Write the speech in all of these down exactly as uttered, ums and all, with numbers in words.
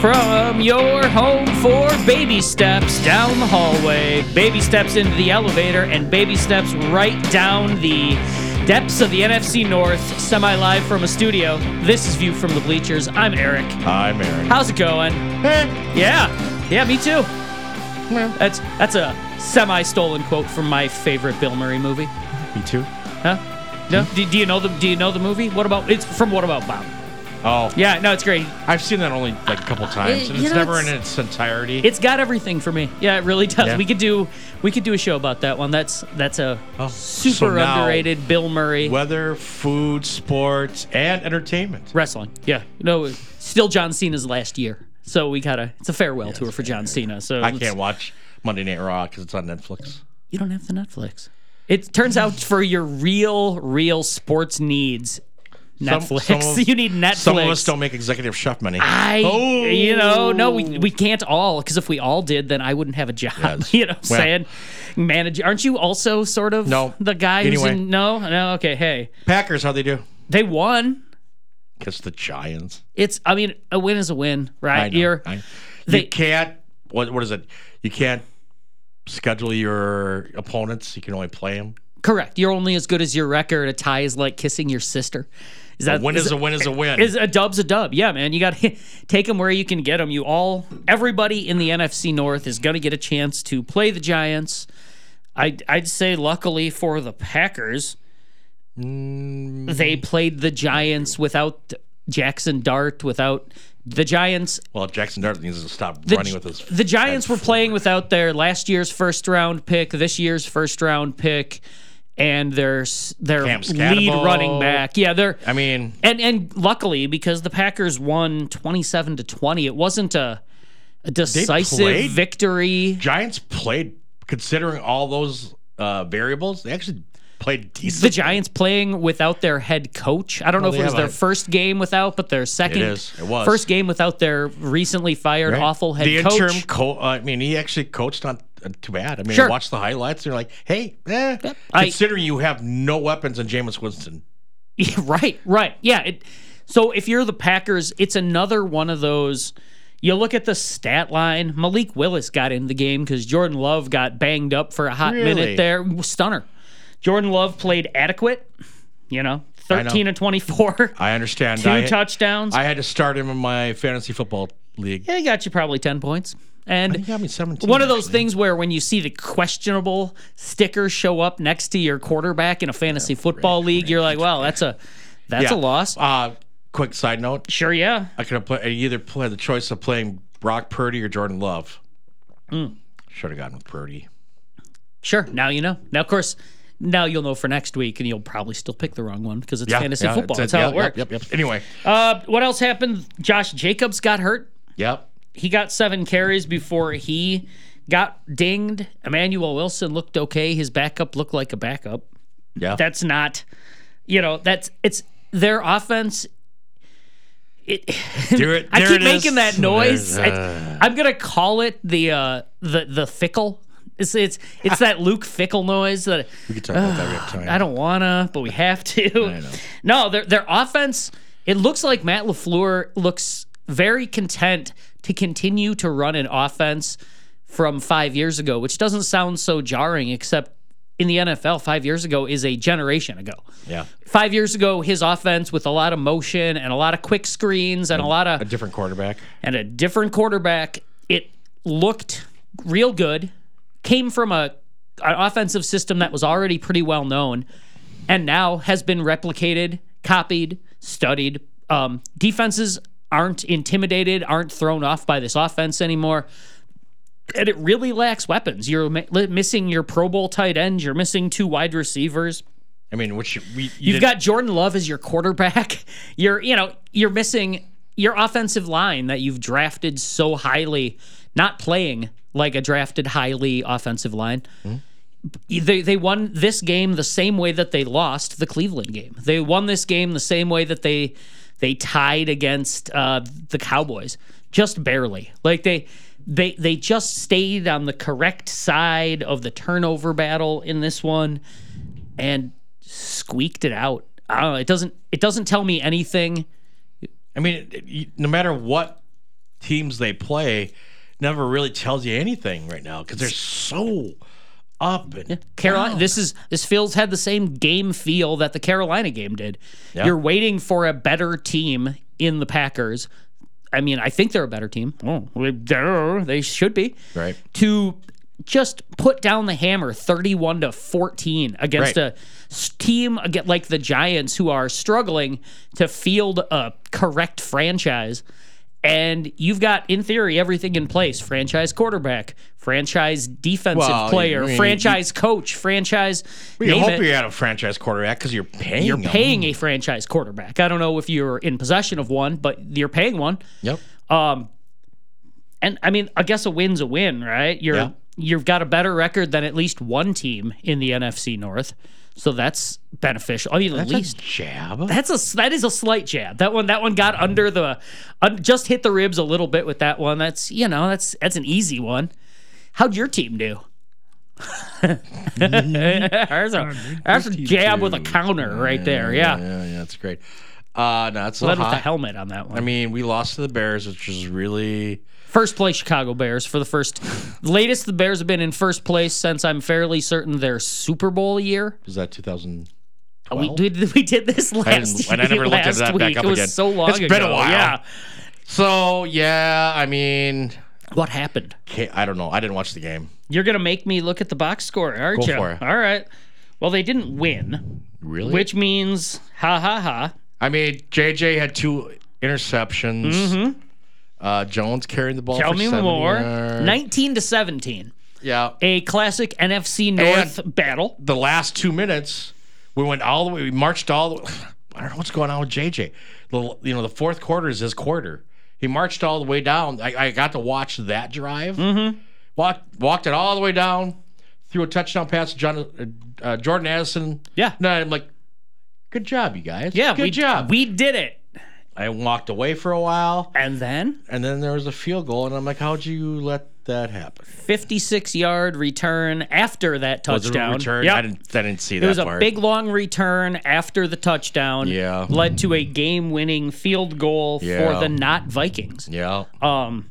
from your home for baby steps down the hallway, baby steps into the elevator, and baby steps right down the depths of the N F C North, semi-live from a studio. This is View from the Bleachers. I'm Eric. I'm Eric. How's it going? Eh. Yeah. Yeah, me too. That's that's a semi-stolen quote from my favorite Bill Murray movie. Me too. Huh? No? Do, do you know the Do you know the movie? What about? It's from What About Bob? Oh. Yeah, no, it's great. I've seen that only like a couple times, It- and you it's know, never it's- in its entirety. It's got everything for me. Yeah, it really does. Yeah. We could do we could do a show about that one. That's that's a Oh, super so now- underrated Bill Murray Weather, food, sports, and entertainment. wrestling. Yeah, no, still John Cena's last year, so we gotta. It's a farewell tour for John Cena. So I let's- can't watch Monday Night Raw because it's on Netflix. You don't have the Netflix. It turns out for your real, real sports needs, Some- Netflix. some of- you need Netflix. Some of us don't make executive chef money. I, Oh. you know, no, we we can't all, because if we all did, then I wouldn't have a job. Yes. You know what I'm Well- saying? Manage. Aren't you also sort of No. the guy who's Anyway. in? No, no, okay, hey. Packers, how'd they do? They won. Against the Giants. It's, I mean, a win is a win, right? I know. You're, I- they- you can't, what what is it? You can't schedule your opponents. You can only play them. correct. You're only as good as your record. A tie is like kissing your sister. Is A win is a win is a win. Is a dub's a dub. Yeah, man. You got to take them where you can get them. You all, everybody in the N F C North is going to get a chance to play the Giants. I'd, I'd say, luckily for the Packers, Mm, they played the Giants without Jackson Dart, without the Giants. well, Jackson Dart needs to stop The, running with his. the Giants were head playing forward. without their last year's first round pick, this year's first round pick, and their s- their Cam lead Scatterbo. running back. Yeah, they're I mean, and and luckily, because the Packers won twenty-seven to twenty, it wasn't a, a decisive played- victory. Giants played, considering all those uh, variables, they actually played decent. The Giants playing without their head coach. I don't know Well, if it they was have their a- first game without, but their second. It is. It was. First game without their recently fired Right? awful head the coach. interim co- uh, I mean, he actually coached not uh, too bad. I mean, Sure. I watched the highlights. And you're like, hey, eh, Yep. I- considering you have no weapons in Jameis Winston. Yeah, right, right. Yeah. It, so if you're the Packers, it's another one of those. You look at the stat line. Malik Willis got in the game because Jordan Love got banged up for a hot Really? minute there. Stunner. Jordan Love played adequate. You know, thirteen and twenty-four. I understand. Two I, touchdowns. I had to start him in my fantasy football league. yeah, he got you probably ten points. And He got me seventeen. one of those actually. things where when you see the questionable sticker show up next to your quarterback in a fantasy football league, you're like, well, that's a that's Yeah. a loss. Uh, quick side note. Sure, yeah. I could have played. I either had the choice of playing Brock Purdy or Jordan Love. Hmm. Should have gone with Purdy. Sure. Now you know. Now, of course, now you'll know for next week, and you'll probably still pick the wrong one because it's fantasy football. That's it's- how yeah, it works. Yep, yep, yep. Anyway, Uh, what else happened? Josh Jacobs got hurt. yep. He got seven carries before he got dinged. Emmanuel Wilson looked okay. His backup looked like a backup. Yeah. That's not, you know, that's it's their offense. It, There it- I there keep it making is. that noise. There's, I, I'm gonna call it the uh, the the fickle. It's it's it's that Luke Fickle noise that we could talk about that every time. I don't wanna, but we have to. I know. No, their their offense. It looks like Matt LaFleur looks very content to continue to run an offense from five years ago, which doesn't sound so jarring, except in the N F L, five years ago is a generation ago. Yeah. Five years ago, his offense with a lot of motion and a lot of quick screens and a lot of A different quarterback. and a different quarterback, it looked real good. Came from a an offensive system that was already pretty well known, and now has been replicated, copied, studied. Um, defenses aren't intimidated, aren't thrown off by this offense anymore. And it really lacks weapons. You're mi- missing your Pro Bowl tight ends. You're missing two wide receivers. I mean, which we you You've did- got Jordan Love as your quarterback. You're, you know, you're missing your offensive line that you've drafted so highly, not playing like a drafted highly offensive line. They they won this game the same way that they lost the Cleveland game. They won this game the same way that they they tied against uh, the Cowboys, just barely. Like they they they just stayed on the correct side of the turnover battle in this one, and squeaked it out. I don't know. It doesn't. It doesn't tell me anything. I mean, it- you- no matter what teams they play never really tells you anything right now because they're so up and Yeah. Carolina. down. This is this feels had the same game feel that the Carolina game did. Yeah. You're waiting for a better team in the Packers. I mean, I think they're a better team. Oh, they should be. Right. To just put down the hammer thirty-one to fourteen against Right. a s- team again like the Giants who are struggling to field a correct franchise. And you've got, in theory, everything in place. Franchise quarterback, franchise defensive Well, player, I mean, franchise coach, franchise. Well, you name hope it. you had a franchise quarterback because you're paying. You're them. paying a franchise quarterback. I don't know if you're in possession of one, but you're paying one. Yep. Um, and I mean, I guess a win's a win, right? You're Yeah. you've got a better record than at least one team in the N F C North, so that's beneficial. I mean, at That's least a jab. that's a that is a slight jab. That one that one got under the, un, just hit the ribs a little bit with that one. That's you know that's that's an easy one. How'd your team do? There's a, that's a jab with a counter right there. Yeah, Yeah, yeah, that's great. Uh, no, it's a led with the hot. helmet on that one. I mean, we lost to the Bears, which was really First place Chicago Bears for the first latest the Bears have been in first place since I'm fairly certain their Super Bowl year. was that two thousand. We did we did this I last didn't- and I never looked last at that week. back up It was again. so long It's ago. been a while. Yeah. So yeah, I mean, What happened? can't- I don't know. I didn't watch the game. You're gonna make me look at the box score, aren't Go you? for it. All right. Well, they didn't win, Really? which means ha ha ha. I mean, J J had two interceptions. Mm-hmm. Uh, Jones carrying the ball. Tell for me seventy more. yards. nineteen to seventeen. Yeah. A classic N F C North battle. The last two minutes, we went all the way. We marched all the way. I don't know what's going on with J J. The, you know, the fourth quarter is his quarter. He marched all the way down. I, I got to watch that drive. Mm-hmm. Walked, walked it all the way down. Threw a touchdown pass to John, uh, uh, Jordan Addison. Yeah. No, I'm like, good job, you guys. Yeah, good we, job. We did it. I walked away for a while, And then and then there was a field goal, and I'm like, how'd you let that happen? fifty-six yard return after that Was it a touchdown. return? Yep. I didn't. I didn't see It that was a part. big long return after the touchdown. Yeah. Led to a game-winning field goal Yeah. for the not Vikings. Yeah. Um,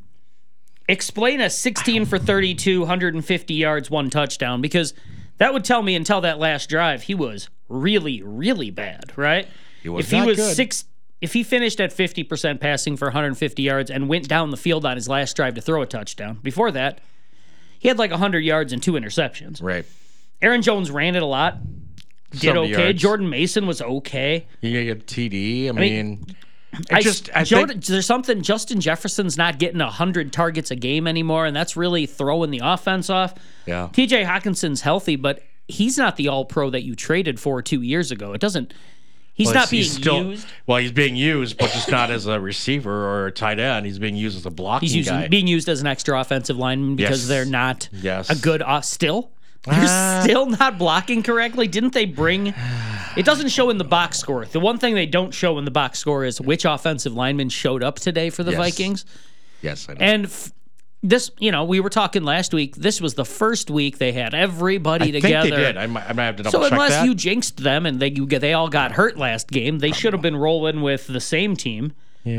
explain a sixteen for thirty-two, one hundred fifty yards, one touchdown, because that would tell me until that last drive he was really, really bad, right? He was if he not was good. six, if he finished at fifty percent passing for one hundred fifty yards and went down the field on his last drive to throw a touchdown, before that, he had like one hundred yards and two interceptions. Right. Aaron Jones ran it a lot. Did seventy okay. yards. Jordan Mason was okay. He got T D. I mean, mean, I it just I Jordan, think there's something. Justin Jefferson's not getting one hundred targets a game anymore, and that's really throwing the offense off. yeah. T J Hawkinson's healthy, but he's not the all-pro that you traded for two years ago. It doesn't. He's Well, not being he's still, used. Well, he's being used, but just not as a receiver or a tight end. He's being used as a blocking He's using, guy. being used as an extra offensive lineman because Yes. they're not Yes. a good off. Still, they're Ah. still not blocking correctly. Didn't they bring? It doesn't show in the box score. The one thing they don't show in the box score is which offensive lineman showed up today for the Yes. Vikings. Yes, I know. And f- this, you know, we were talking last week. This was the first week they had everybody I together. think they did. I might, I might have to double So check unless that. you jinxed them and they you, they all got hurt last game, they should have been rolling with the same team. Yeah.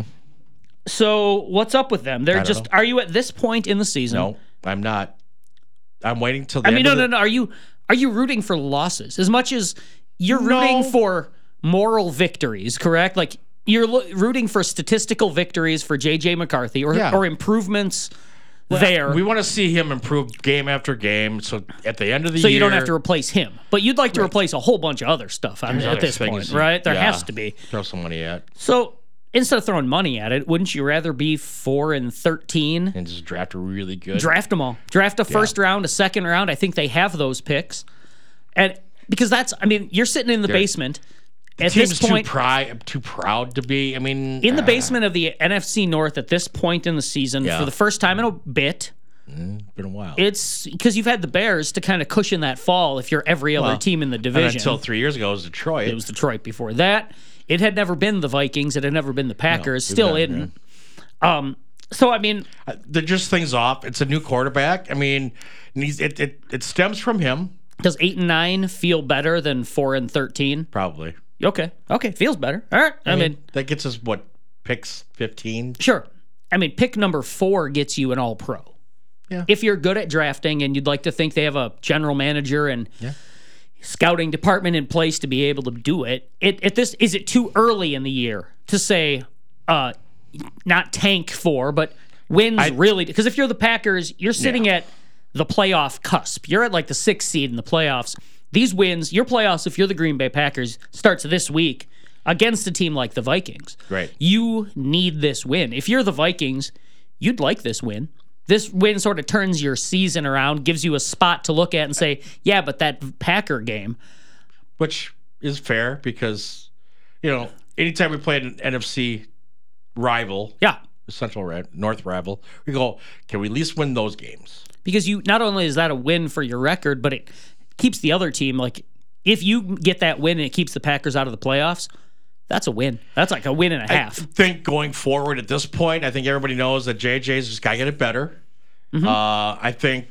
So what's up with them? They're don't just. know. Are you at this point in the season? No, I'm not. I'm waiting till the I end mean, no, of no, the, no. Are you are you rooting for losses as much as you're rooting No. for moral victories? Correct. Like you're lo- rooting for statistical victories for J J McCarthy or Yeah. or improvements there. We want to see him improve game after game. So at the end of the so year, you don't have to replace him, but you'd like to replace a whole bunch of other stuff I mean, There's at other this things. point, right? There Yeah. has to be. throw some money at So instead of throwing money at it, wouldn't you rather be four and thirteen? and just draft a really good. Draft them all. Draft a first round, a second round. I think they have those picks, and because that's, I mean, you're sitting in the basement at Team's this point. too pride, too proud to be. I mean, In the uh, basement of the N F C North at this point in the season, Yeah. for the first time in a bit, been a while. it's because you've had the Bears to kind of cushion that fall if you're every other Well, team in the and division. until three years ago, it was Detroit. It was Detroit before that. It had never been the Vikings. It had never been the Packers. No, Still never isn't. Um, so, I mean, Uh, They're just things off. It's a new quarterback. I mean, and he's, it, it it stems from him does eight and nine feel better than four and thirteen? probably. Okay. Okay. Feels better. All right. I, mean, that gets us what picks fifteen. sure. I mean, pick number four gets you an all-pro. Yeah. If you're good at drafting and you'd like to think they have a general manager and Yeah. scouting department in place to be able to do it, it at this is it too early in the year to say uh, not tank for, but wins I, really? Because if you're the Packers, you're sitting yeah. at the playoff cusp. You're at like the sixth seed in the playoffs. These wins, your playoffs, if you're the Green Bay Packers, starts this week against a team like the Vikings. Right. You need this win. If you're the Vikings, you'd like this win. This win sort of turns your season around, gives you a spot to look at and say, yeah, but that Packer game. Which is fair because, you know, anytime we play an N F C rival, Yeah. Central Red, North rival, we go, can we at least win those games? Because you not only is that a win for your record, but it keeps the other team, like, if you get that win and it keeps the Packers out of the playoffs, that's a win. That's like a win and a half. I think going forward at this point, I think everybody knows that J J's just got to get it better. Mm-hmm. Uh, I think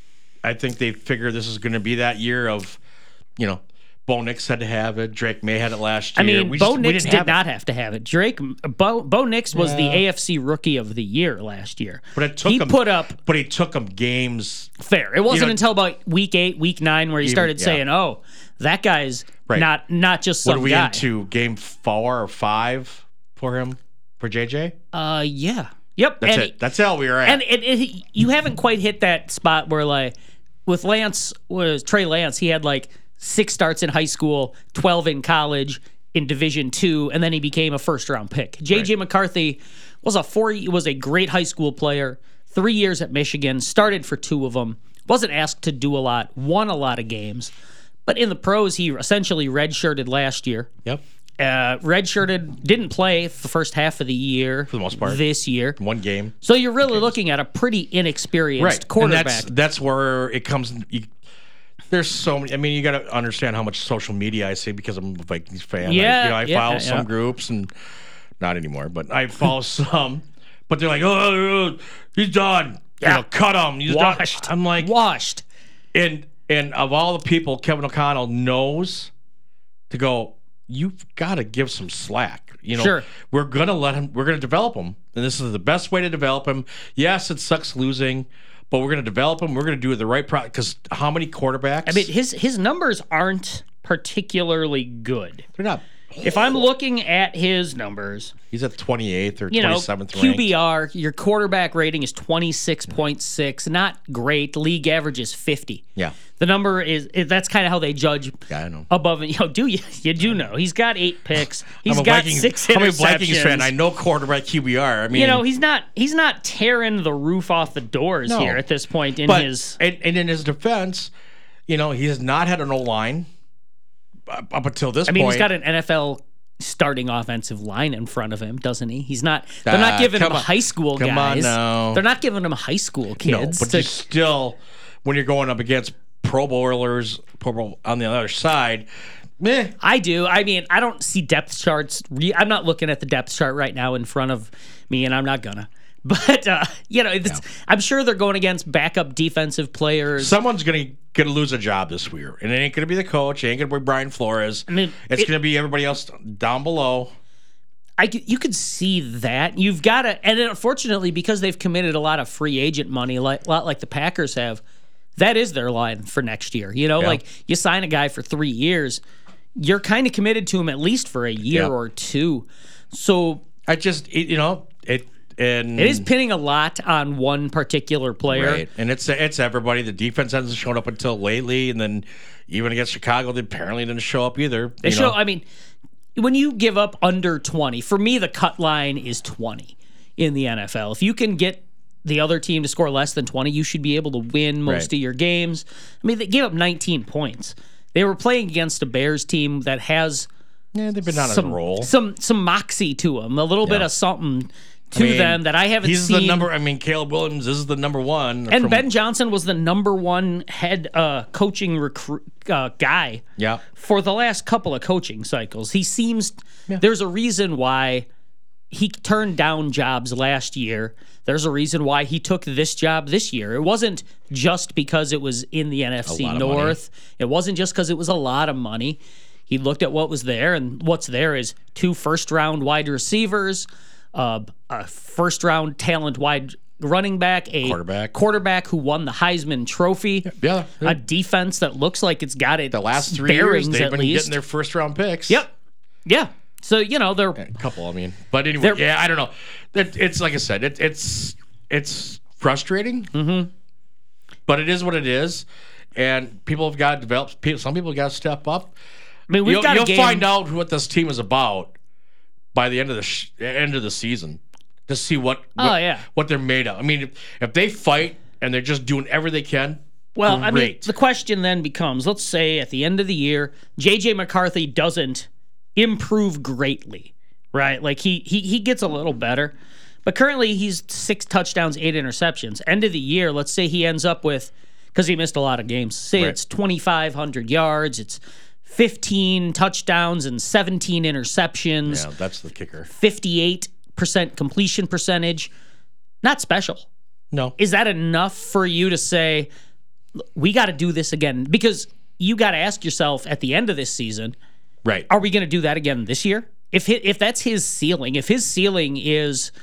I think they figure this is going to be that year of, you know, Bo Nix had to have it. Drake May had it last year. I mean, we Bo just, we Nix didn't did have not it. have to have it. Drake, Bo, Bo Nix was the Yeah. A F C Rookie of the Year last year. But it took he him, put up But he took them games. fair. It wasn't You know, until about week eight, week nine, where he even- started yeah. saying, "Oh, that guy's Right. not not just What some are we guy." into? Game four or five for him for J J? Uh, yeah, yep. That's and it. That's all we were at. And it, it, you haven't quite hit that spot where, like, with Lance, was Trey Lance, he had like six starts in high school, twelve in college, in Division Two, and then he became a first round pick. J J Right. McCarthy was a four was a great high school player. Three years at Michigan, started for two of them. Wasn't asked to do a lot, won a lot of games, but in the pros, he essentially redshirted last year. Yep. Uh, redshirted, didn't play the first half of the year for the most part. this year. One game. So you're really looking at a pretty inexperienced Right. quarterback. And that's, that's where it comes. You, there's so many. I mean, you got to understand how much social media I see because I'm a Vikings fan. Yeah, I, you know, I yeah, follow yeah. some groups and not anymore, but I follow some. But they're like, oh, he's done. Yeah. You know, cut him. He's Washed. done. I'm like, Washed. and and of all the people Kevin O'Connell knows to go, you've got to give some slack. You know, Sure. we're gonna let him. We're gonna develop him, and this is the best way to develop him. Yes, it sucks losing, but we're gonna develop him. We're gonna do it the right pro. Because how many quarterbacks? I mean, his his numbers aren't particularly good. they're not. If I'm looking at his numbers, He's at twenty-eighth or you know, twenty-seventh Q ranked. B R, your quarterback rating is twenty-six point six. Not great. League average is fifty. Yeah, The number is, that's kind of how they judge yeah, I know. above. You know, do you? You do know. He's got eight picks. He's I'm a got Vikings, six I'm a interceptions. Vikings fan. I know quarterback Q B R. I mean, You know, he's not he's not tearing the roof off the doors No. here at this point in but his. and, and in his defense, you know, he has not had an O line up, up until this I mean, point. he's got an N F L starting offensive line in front of him, doesn't he? He's not. They're not Ah, giving him come on. high school Come on guys. now. They're not giving him high school kids. No, but to- you still, when you're going up against Pro Bowlers, Pro Bowl on the other side, meh. I do. I mean, I don't see depth charts. Re- I'm not looking at the depth chart right now in front of me, and I'm not gonna. But uh, you know, it's, I'm sure they're going against backup defensive players. Someone's gonna gonna lose a job this year, and it ain't gonna be the coach. It ain't gonna be Brian Flores. I mean, it's it- gonna be everybody else down below. I c- you could see that. You've got to, and unfortunately, because they've committed a lot of free agent money, like a lot like the Packers have, that is their line for next year. You know, Yeah. like you sign a guy for three years, you're kind of committed to him at least for a year Yeah. or two. So I just, it, you know, it and it is pinning a lot on one particular player. right, and it's it's everybody. The defense hasn't shown up until lately, and then even against Chicago, they apparently didn't show up either. They you show. know. I mean, when you give up under twenty, for me, the cut line is twenty in the N F L. If you can get the other team to score less than twenty, you should be able to win most Right. of your games. I mean, they gave up nineteen points. They were playing against a Bears team that has Yeah, they've been on some a roll. some some moxie to them, a little bit Yeah. of something to I mean, them that I haven't he's seen. the number. I mean, Caleb Williams is the number one. and from- Ben Johnson was the number one head uh, coaching recruit uh, guy. yeah, For the last couple of coaching cycles. He seems there's a reason why he turned down jobs last year. There's a reason why he took this job this year. It wasn't just because it was in the N F C lot of North. It wasn't just because it was a lot of money. He looked at what was there, and what's there is two first round wide receivers, uh, a first round talent wide running back, a Quarterback. quarterback who won the Heisman Trophy, Yeah. a defense that looks like it's got it The last three bearings years, they've at been least. getting their first round picks. Yep. Yeah. So, you know, they're A couple, I mean. But anyway, They're- yeah, I don't know. It, it's like I said, it, it's it's frustrating. Mm-hmm. But it is what it is. And people have got to develop. people- Some people got to step up. I mean, we've You'll, got you'll a game. find out what this team is about by the end of the sh- end of the season to see what, what Oh, yeah. what they're made of. I mean, if, if they fight and they're just doing everything they can, Well, I mean, great. the question then becomes, let's say at the end of the year, J J McCarthy doesn't improve greatly, right? Like he he he gets a little better. But currently he's six touchdowns, eight interceptions. End of the year, let's say he ends up with, because he missed a lot of games, say Right. it's twenty-five hundred yards, it's fifteen touchdowns and seventeen interceptions, yeah, that's the kicker. fifty-eight percent completion percentage. Not special. No, Is that enough for you to say, we got to do this again? Because you got to ask yourself at the end of this season, right. are we going to do that again this year? If hi- if that's his ceiling, if his ceiling is,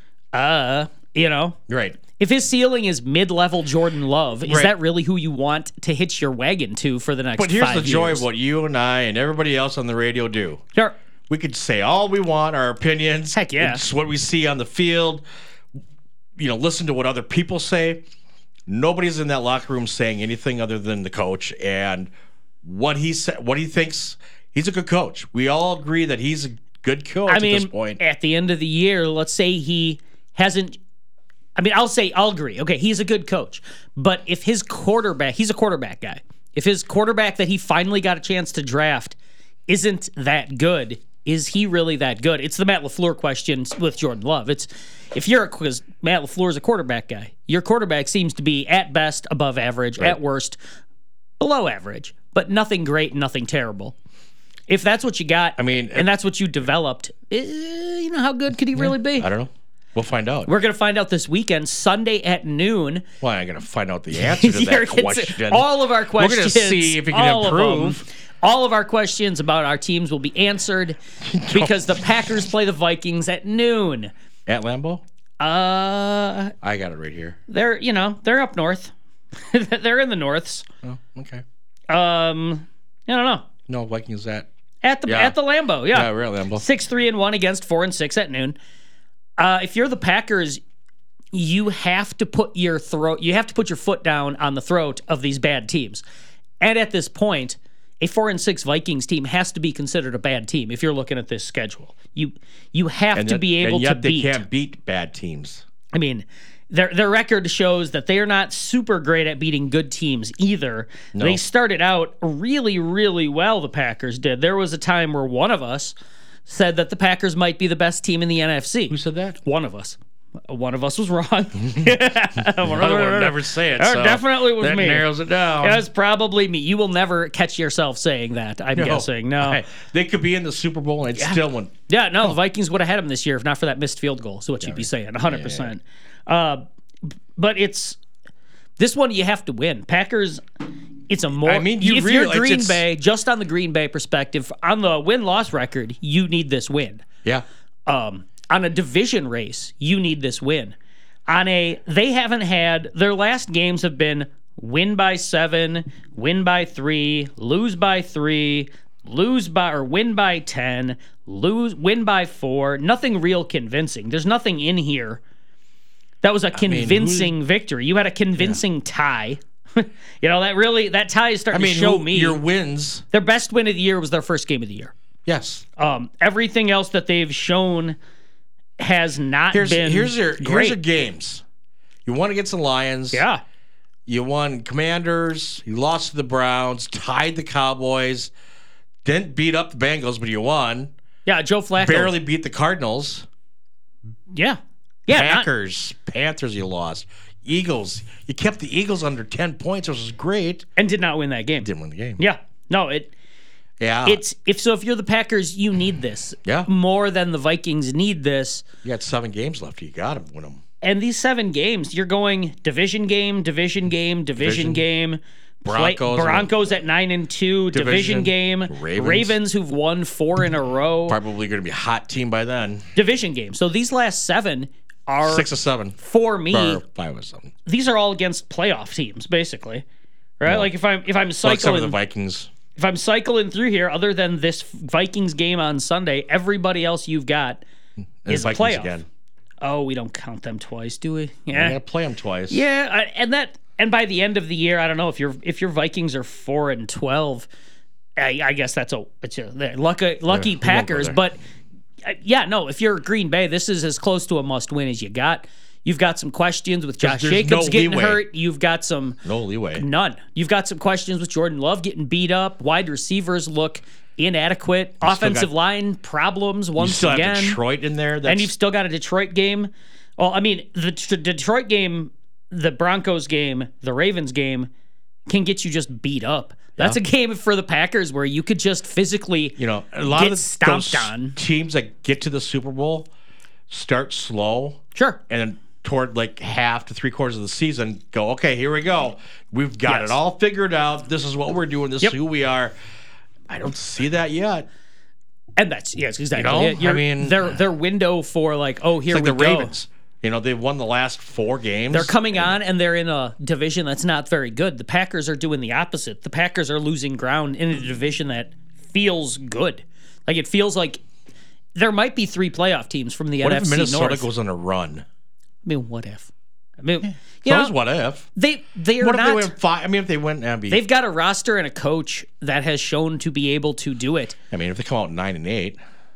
uh, you know, Right. if his ceiling is mid-level Jordan Love, is Right. that really who you want to hitch your wagon to for the next But here's five the joy years? of what you and I and everybody else on the radio do. Sure. We could say all we want, our opinions. Heck yeah. It's what we see on the field. You know, listen to what other people say. Nobody's in that locker room saying anything other than the coach and what he said. What he thinks. He's a good coach. We all agree that he's a good coach I at mean, this point. at the end of the year, let's say he hasn't. I mean, I'll say I'll agree. Okay, he's a good coach, but if his quarterback, he's a quarterback guy. If his quarterback that he finally got a chance to draft isn't that good, is he really that good? It's the Matt LaFleur question with Jordan Love. It's if you're a because Matt LaFleur is a quarterback guy. Your quarterback seems to be at best above average, at worst below average, but nothing great, nothing terrible. If that's what you got, I mean, and that's what you developed, eh, you know, how good could he really be? I don't know. We'll find out. We're going to find out this weekend, Sunday at noon. Well, I'm going to find out the answer to You're that gonna- question. All of our questions. We're going to see if he can all of them, improve. all of our questions about our teams will be answered because the Packers play the Vikings at noon. At Lambeau? Uh, I got it right here. they're, you know, they're up north. They're in the norths. Oh, okay. Um, I don't know. No, Vikings at. At the Yeah. at the Lambeau, yeah. Yeah, we're at Lambeau. Six, three, and one against four and six at noon. Uh, if you're the Packers, you have to put your throat. You have to put your foot down on the throat of these bad teams. And at this point, a four and six Vikings team has to be considered a bad team. If you're looking at this schedule, you you have And to yet- be able and yet to they beat. can't beat bad teams. I mean, their their record shows that they are not super great at beating good teams either. They started out really, really well, the Packers did. There was a time where one of us said that the Packers might be the best team in the N F C. Who said that? One of us. One of us was wrong. One I would never say it. That so definitely was that me. narrows it down. That's probably me. You will never catch yourself saying that, I'm No. guessing. No. Hey, they could be in the Super Bowl and it still wouldn't. Yeah, no, the Vikings would have had him this year if not for that missed field goal. Is what you'd be saying, one hundred percent. Uh, but it's this one you have to win. Packers, it's a more. I mean, you if realize you're Green it's- Bay, just on the Green Bay perspective, on the win loss record, you need this win. Yeah. Um, on a division race, you need this win. On a, they haven't had their last games have been win by seven, win by three, lose by three, lose by or win by ten, lose win by four. Nothing real convincing. There's nothing in here that was a convincing victory. You had a convincing tie. You know that really that tie is I starting mean, to show who- me your wins. their best win of the year was their first game of the year. Yes. Um, everything else that they've shown has not Here's been here's your great. here's your games. You won against the Lions. Yeah. You won Commanders. You lost to the Browns. Tied the Cowboys. Didn't beat up the Bengals, but you won. Yeah, Joe Flacco. Barely beat the Cardinals. Yeah. Yeah. not- Packers, Panthers, you lost. Eagles, you kept the Eagles under ten points, which was great. and did not win that game. Didn't win the game. Yeah. No, it Yeah. it's if so if you're the Packers, you need this. Yeah. More than the Vikings need this. You got seven games left. You got to win them. And these seven games, you're going division game, division game, division, Division. game, Play- Broncos. Broncos at nine and two, division, Division. game. Ravens. Ravens who've won four in a row, Probably going to be a hot team by then. division game. So these last seven are Six or seven. for me. Or five or something. These are all against playoff teams, basically. Right? Yeah. Like if I'm if I'm Well, except for cycling the Vikings. if I'm cycling through here, other than this Vikings game on Sunday, everybody else you've got And is a Vikings playoff. again. Oh, we don't count them twice, do we? We're Yeah. going to play them twice. Yeah, I, and that and by the end of the year, I don't know if your if your Vikings are four and twelve. I, I guess that's a it's a they're lucky lucky Yeah, we won't go Packers, there. but uh, yeah, no. If you're Green Bay, this is as close to a must win as you got. You've got some questions with Josh there's Jacobs no getting leeway. hurt. You've got some No leeway. none. You've got some questions with Jordan Love getting beat up. Wide receivers look inadequate. Offensive got- line problems You once still again. have Detroit in there. That's, And you've still got a Detroit game. Well, I mean, the t- Detroit game, the Broncos game, the Ravens game can get you just beat up. That's a game for the Packers where you could just physically you know, a lot get of the, stomped those on. teams that get to the Super Bowl start slow. Sure. And then toward like half to three quarters of the season, go, okay, here we go. We've got Yes. it all figured out. This is what we're doing. This Yep. is who we are. I don't see that yet. And that's, yes, exactly. You know, it. You're- I mean- their, their window for like, oh, here It's like we the go. Ravens. You know, they've won the last four games. They're coming on and they're in a division that's not very good. The Packers are doing the opposite. The Packers are losing ground in a division that feels good. Like it feels like there might be three playoff teams from the What N if F C Minnesota North. goes on a run? I mean, what if? I mean, you So know, is what if? they they are What if they not. win five? I mean, if they win, that'd be, They've got a roster and a coach that has shown to be able to do it. I mean, if they come out nine and eight,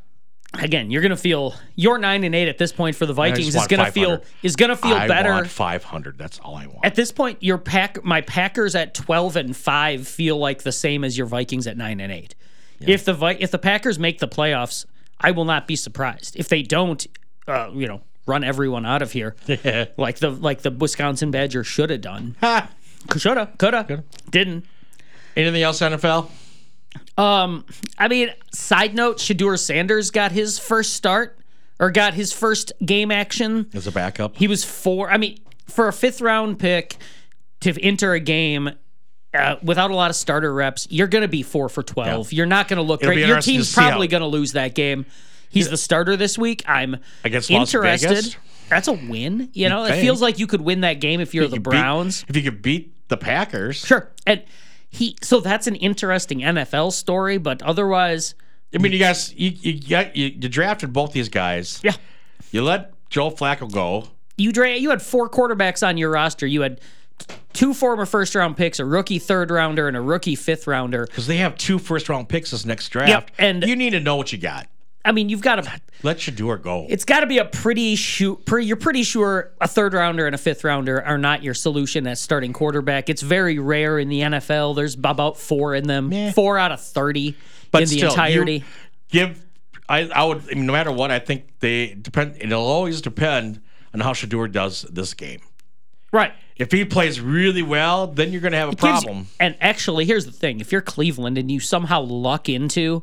Again, you're gonna feel your nine and eight at this point for the Vikings is want gonna five feel hundred. is gonna feel I better. want five hundred. That's all I want. At this point, your pack, my Packers at twelve and five feel like the same as your Vikings at nine and eight. If the Vi- if the Packers make the playoffs, I will not be surprised. If they don't, uh, you know, run everyone out of here, like the like the Wisconsin Badgers should have done. Ha! Shoulda, coulda, didn't. Anything else, N F L? Um, I mean, side note: Shedeur Sanders got his first start or got his first game action. As a backup? He was four. I mean, for a fifth round pick to enter a game uh, without a lot of starter reps, you're going to be four for twelve. Yeah. You're not going to look It'll be great. Your interesting to team's see how- probably going to lose that game. He's the starter this week. I'm Against Las interested. Vegas? That's a win. You know, it think. feels like you could win that game if you're the You beat- Browns. if you could beat the Packers. Sure. And he. So that's an interesting N F L story, but otherwise, I mean, you guys, you you, got, you you drafted both these guys. yeah. You let Joe Flacco go. You dra- you had four quarterbacks on your roster. You had two former first round picks, a rookie third rounder, and a rookie fifth rounder. Because they have two first round picks this next draft. Yep, and- you need to know what you got. I mean, you've got to. Let Shedeur go. It's got to be a pretty shoot. Pre, you're pretty sure a third rounder and a fifth rounder are not your solution as starting quarterback. It's very rare in the N F L. There's about four in them, Meh. four out of thirty but in the still, entirety. you give. I I would. I mean, no matter what, I think they depend. It'll always depend on how Shedeur does this game. Right. If he plays really well, then you're going to have a Gives you- problem. and actually, here's the thing: if you're Cleveland and you somehow luck into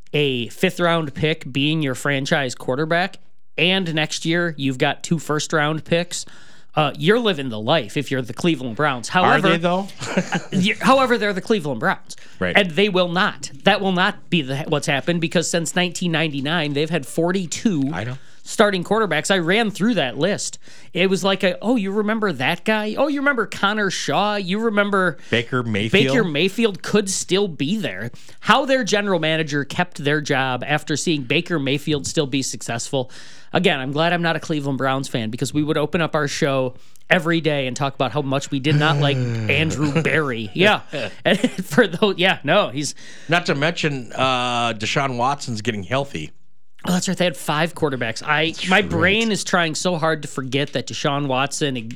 a fifth round pick being your franchise quarterback, and next year you've got two first round picks, uh, you're living the life. If you're the Cleveland Browns, Are however, they though? you- however, they're the Cleveland Browns, Right. And they will not. That will not be the, what's happened because since nineteen ninety-nine they've had forty-two. I know. Starting quarterbacks. I ran through that list. It was like, a, oh, you remember that guy? Oh, you remember Connor Shaw? You remember Baker Mayfield. Baker Mayfield could still be there. How their general manager kept their job after seeing Baker Mayfield still be successful. Again, I'm glad I'm not a Cleveland Browns fan because we would open up our show every day and talk about how much we did not like Andrew Berry. Yeah. And for those, yeah, no, he's. Not to mention uh, Deshaun Watson's getting healthy. Oh, that's right. They had five quarterbacks. I my brain is trying so hard to forget that Deshaun Watson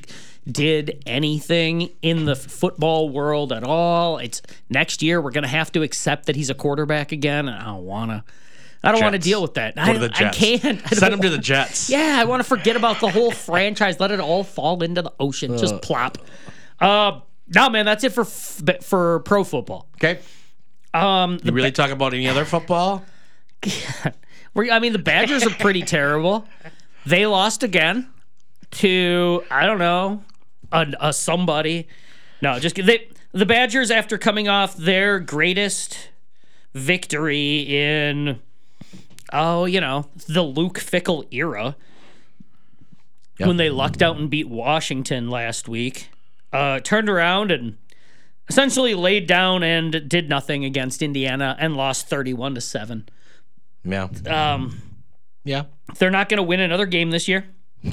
did anything in the football world at all. It's next year we're gonna have to accept that he's a quarterback again. And I don't wanna. I don't want to Jets. deal with that. Go I, to the I Jets. can't. I Send don't- him to the Jets. Yeah, I want to forget about the whole franchise. Let it all fall into the ocean. Just plop. Uh, no, man, that's it for f- for pro football. Okay. Um, You really talk about any other football? We're- I mean, the Badgers are pretty terrible. They lost again to I don't know a, a somebody. No, just they. the Badgers, after coming off their greatest victory in, oh, you know, the Luke Fickell era, yep. when they lucked out and beat Washington last week, uh, turned around and essentially laid down and did nothing against Indiana and lost thirty-one to seven. Yeah. Um, yeah. They're not going to win another game this year.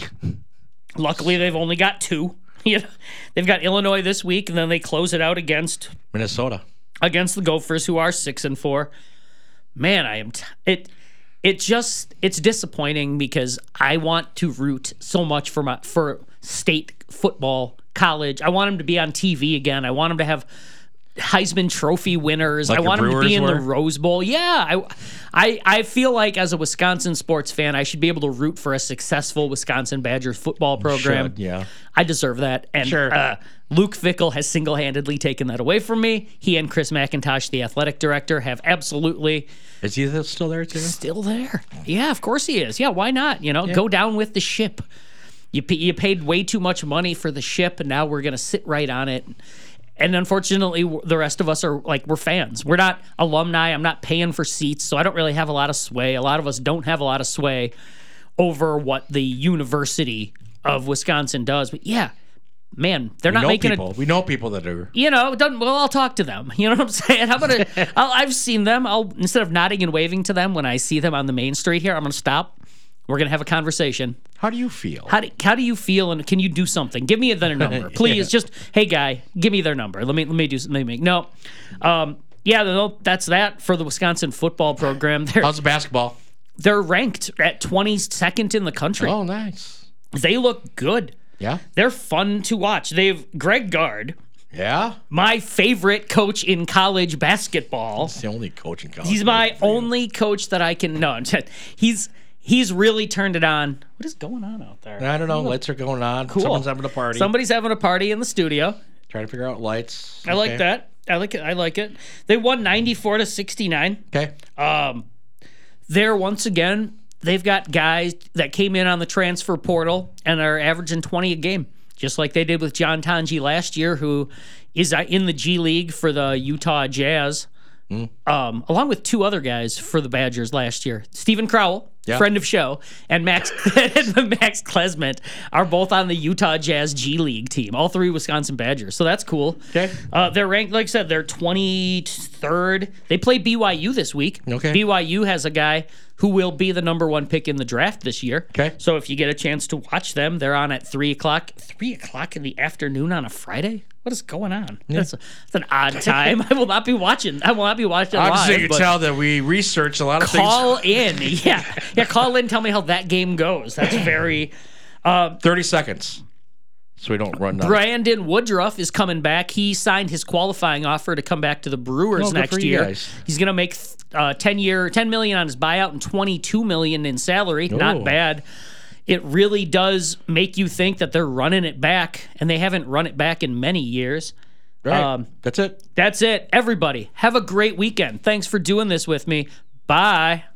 Luckily, they've only got two. You know, they've got Illinois this week, and then they close it out against Minnesota, against the Gophers, who are six and four. Man, I am t- it. It just it's disappointing because I want to root so much for my for state football, college. I want them to be on T V again. I want them to have Heisman Trophy winners. Like I want them to Brewers be in were? the Rose Bowl. Yeah, I, I, I feel like as a Wisconsin sports fan, I should be able to root for a successful Wisconsin Badgers football program. Should, yeah, I deserve that. And Sure. uh, Luke Fickell has single-handedly taken that away from me. He and Chris McIntosh, the athletic director, have absolutely is he still there too? still there. Yeah, of course he is. Yeah, why not? You know, Yeah. go down with the ship. You p- you paid way too much money for the ship, and now we're gonna sit right on it. And unfortunately, w- the rest of us are like, we're fans. We're not alumni. I'm not paying for seats, so I don't really have a lot of sway. A lot of us don't have a lot of sway over what the University of Wisconsin does. But yeah, man, they're We not know making people. it. We know people that are. You know, it doesn't, well, I'll talk to them. You know what I'm saying? I'm gonna. I'll, I've seen them. I'll instead of nodding and waving to them when I see them on the main street here, I'm gonna stop. We're gonna have a conversation. How do you feel? How do how do you feel, and can you do something? Give me their number, please. Yeah. Just hey, guy, give me their number. Let me let me do let me make no. Um, yeah, no, that's that for the Wisconsin football program. They're How's the basketball? they're ranked at twenty-second in the country. Oh, nice. They look good. Yeah. They're fun to watch. They've Greg Gard, Yeah. my favorite coach in college basketball. It's the only coach in college. He's my only coach that I can no. He's he's really turned it on. What is going on out there? I don't know. Lights are going on. Cool. Someone's having a party. Somebody's having a party in the studio. Trying to figure out lights. I like Okay. that. I like it. I like it. They won ninety-four to sixty-nine. Okay. Um, there once again, they've got guys that came in on the transfer portal and are averaging twenty a game, just like they did with John Tanji last year, who is in the G League for the Utah Jazz, Mm. um, along with two other guys for the Badgers last year. Stephen Crowell, Yeah. friend of show, and Max and Max Klesment are both on the Utah Jazz G League team. All three Wisconsin Badgers, so that's cool. Okay. Uh, they're ranked, like I said, they're twenty-third. They play B Y U this week. Okay. B Y U has a guy who will be the number one pick in the draft this year. Okay. So if you get a chance to watch them, they're on at three o'clock. Three o'clock in the afternoon on a Friday. What is going on? That's, a, that's an odd time. I will not be watching. I will not be watching Obviously, live. you but can tell that we research a lot of call in. Yeah. Yeah. Call in. Tell me how that game goes. That's very. things. thirty seconds. So we don't run down. Brandon Woodruff is coming back. He signed his qualifying offer to come back to the Brewers Oh, good next for you year. guys. He's going to make uh, ten year, ten million on his buyout and twenty-two million in salary. Not Oh. bad. It really does make you think that they're running it back, and they haven't run it back in many years. Right. Um, That's it. That's it. Everybody, have a great weekend. Thanks for doing this with me. Bye.